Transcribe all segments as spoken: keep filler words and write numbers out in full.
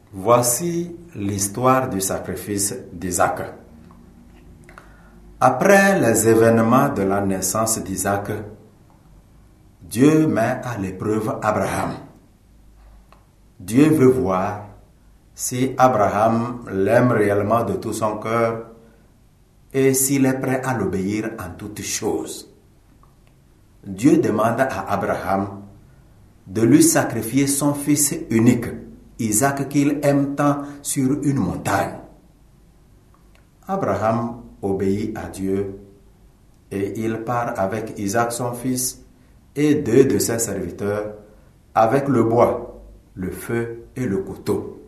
Voici l'histoire du sacrifice d'Isaac. Après les événements de la naissance d'Isaac, Dieu met à l'épreuve Abraham. Dieu veut voir si Abraham l'aime réellement de tout son cœur et s'il est prêt à l'obéir en toutes choses. Dieu demande à Abraham de lui sacrifier son fils unique, Isaac, qu'il aime tant, sur une montagne. Abraham obéit à Dieu et il part avec Isaac son fils et deux de ses serviteurs avec le bois, le feu et le couteau.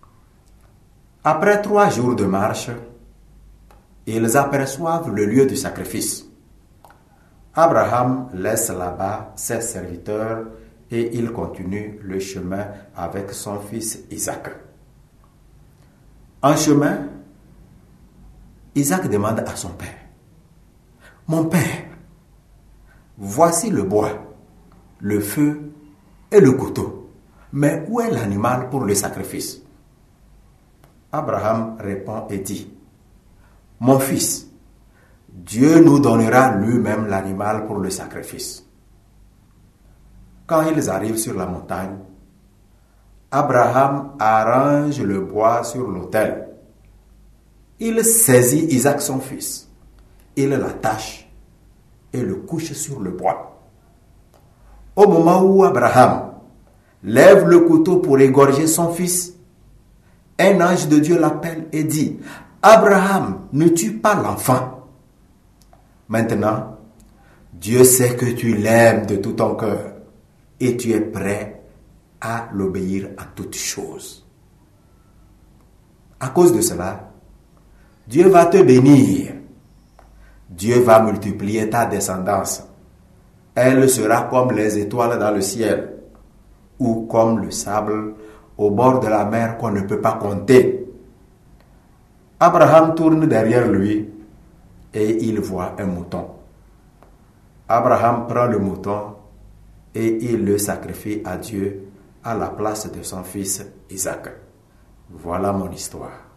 Après trois jours de marche, ils aperçoivent le lieu du sacrifice. Abraham laisse là-bas ses serviteurs et il continue le chemin avec son fils Isaac. En chemin, Isaac demande à son père: « Mon père, voici le bois, le feu et le couteau, mais où est l'animal pour le sacrifice ?» Abraham répond et dit: « Mon fils, Dieu nous donnera lui-même l'animal pour le sacrifice. » Quand ils arrivent sur la montagne, Abraham arrange le bois sur l'autel. Il saisit Isaac son fils, il l'attache et le couche sur le bois. Au moment où Abraham lève le couteau pour égorger son fils, un ange de Dieu l'appelle et dit: « Abraham, ne tue pas l'enfant. Maintenant, Dieu sait que tu l'aimes de tout ton cœur et tu es prêt à l'obéir à toutes choses. À cause de cela, Dieu va te bénir. Dieu va multiplier ta descendance. Elle sera comme les étoiles dans le ciel ou comme le sable au bord de la mer qu'on ne peut pas compter. » Abraham tourne derrière lui et il voit un mouton. Abraham prend le mouton et il le sacrifie à Dieu à la place de son fils Isaac. Voilà mon histoire.